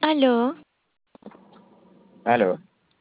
Aló, Aló,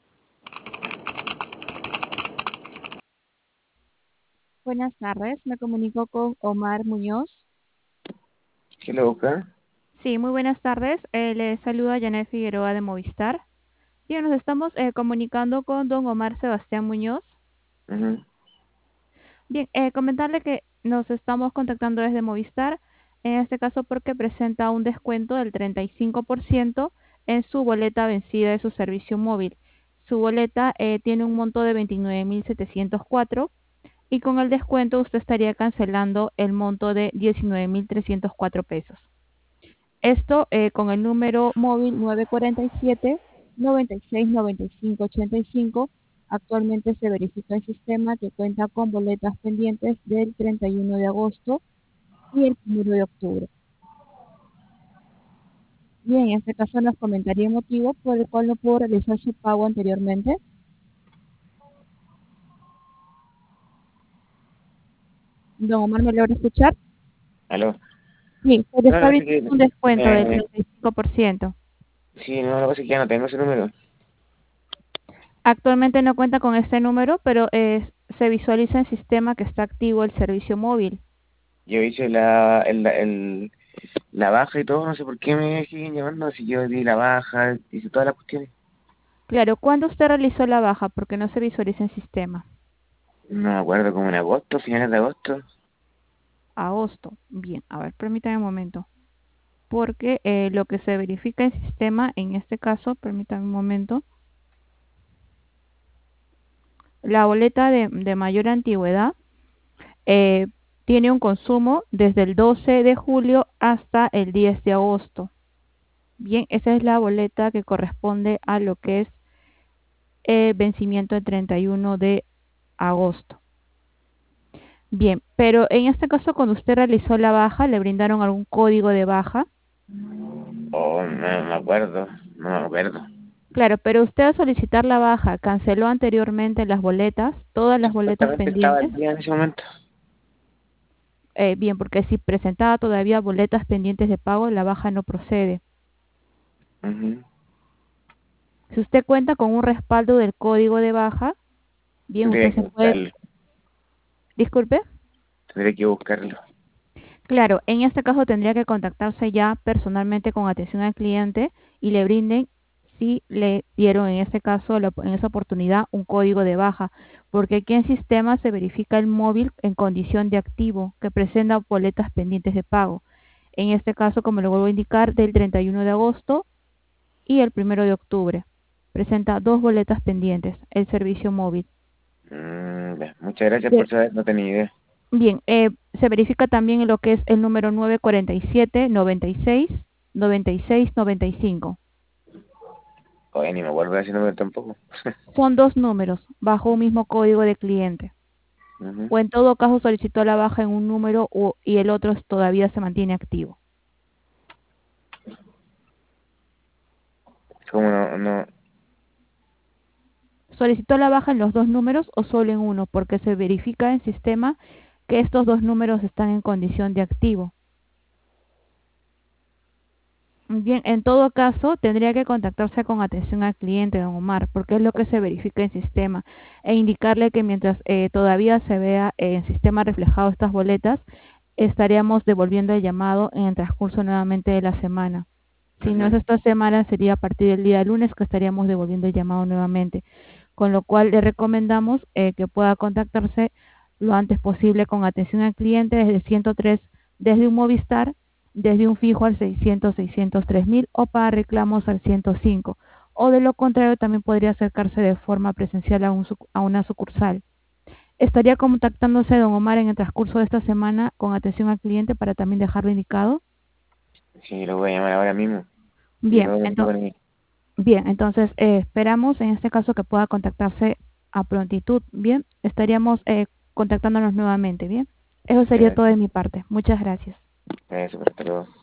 Buenas tardes, me comunico con Omar Muñoz. ¿qué lo busca? Sí, muy buenas tardes. Le saluda Janet Figueroa de Movistar. Bien, nos estamos comunicando con don Omar Sebastián Muñoz. Ujú. Bien, comentarle que nos estamos contactando desde Movistar, en este caso porque presenta un descuento del 35% en su boleta vencida de su servicio móvil. Su boleta tiene un monto de 29.704 y con el descuento usted estaría cancelando el monto de 19.304 pesos. Esto con el número móvil 947-969585. Actualmente se verifica el sistema que cuenta con boletas pendientes del 31 de agosto y el 1 de octubre. Bien, en este caso nos comentaría el motivo por el cual no pudo realizar su pago anteriormente. Don Omar, ¿me logra escuchar? Aló. Sí, se le No, lo está que pasa es brindando un descuento del que, 35%. sí, no, lo que pasa es que ya no tengo ese número. Actualmente no cuenta con este número, pero se visualiza en sistema que está activo el servicio móvil. Yo hice la baja y todo, no sé por qué me siguen llamando, si yo di la baja, hice todas las cuestiones. Claro, ¿cuándo usted realizó la baja? Porque no se visualiza en sistema. No me acuerdo, como en agosto, finales de agosto. Agosto. Bien, a ver, permítame un momento. Porque lo que se verifica en sistema, en este caso, permítame un momento, la boleta de mayor antigüedad eh, tiene un consumo desde el 12 de julio hasta el 10 de agosto. Bien, esa es la boleta que corresponde a lo que es vencimiento el 31 de agosto. Bien, pero en este caso cuando usted realizó la baja, ¿le brindaron algún código de baja? Oh, no me acuerdo, no me acuerdo. Claro, pero usted al solicitar la baja canceló anteriormente las boletas, todas las boletas Supuestamente estaba pendientes. el día en ese momento. Bien, porque si presentaba todavía boletas pendientes de pago, la baja no procede. Ujú. Si usted cuenta con un respaldo del código de baja, bien, Tendría usted que se puede, buscarlo, disculpe. tendría que buscarlo. Claro, en este caso tendría que contactarse ya personalmente con atención al cliente y le brinden si le dieron en este caso, en esa oportunidad, un código de baja, porque aquí en sistema se verifica el móvil en condición de activo que presenta boletas pendientes de pago. En este caso, como lo vuelvo a indicar, del 31 de agosto y el 1 de octubre. Presenta dos boletas pendientes, el servicio móvil. Ya. Muchas gracias Bien, por saber, no tenía idea. Bien, se verifica también lo que es el número 947-96-96-95. Oye, ni me acuerdo de ese número tampoco. Son dos números bajo un mismo código de cliente. Ujú. O en todo caso solicitó la baja en un número y el otro todavía se mantiene activo. Como no, Solicitó la baja en los dos números o solo en uno, porque se verifica en sistema que estos dos números están en condición de activo. Bien, en todo caso, tendría que contactarse con atención al cliente, don Omar, porque es lo que se verifica en sistema, e indicarle que mientras todavía se vea en sistema reflejado estas boletas, estaríamos devolviendo el llamado en el transcurso nuevamente de la semana. Si no es ujú. esta semana, sería a partir del día lunes que estaríamos devolviendo el llamado nuevamente, con lo cual le recomendamos que pueda contactarse lo antes posible con atención al cliente desde 103, desde un Movistar, desde un fijo al 600-603.000 o para reclamos al 105. O de lo contrario, también podría acercarse de forma presencial a una sucursal. Estaría contactándose don Omar en el transcurso de esta semana con atención al cliente para también dejarlo indicado. Sí, lo voy a llamar ahora mismo. Y Bien, luego me con él. entonces esperamos en este caso que pueda contactarse a prontitud. Bien, estaríamos contactándonos nuevamente. Bien, eso Muchas sería todo gracias. de mi parte. Muchas gracias. Gracias, hasta luego.